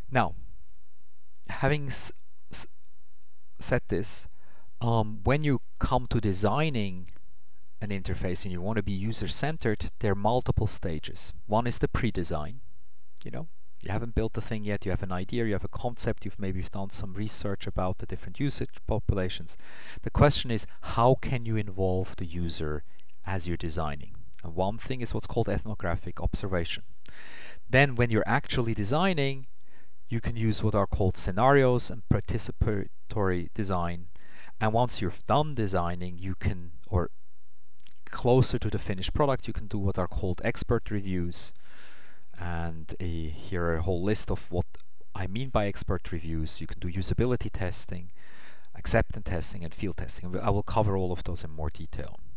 Now, having s- said this, when you come to designing an interface and you want to be user-centered, there are multiple stages. One is the pre-design. You know, you haven't built the thing yet, you have an idea, you have a concept, you've maybe done some research about the different usage populations. The question is, how can you involve the user as you're designing? And one thing is what's called ethnographic observation. Then when you're actually designing, you can use what are called scenarios and participatory design. And once you're done designing, you can, or closer to the finished product, you can do what are called expert reviews. And here are a whole list of what I mean by expert reviews. You can do usability testing, acceptance testing, and field testing. I will cover all of those in more detail.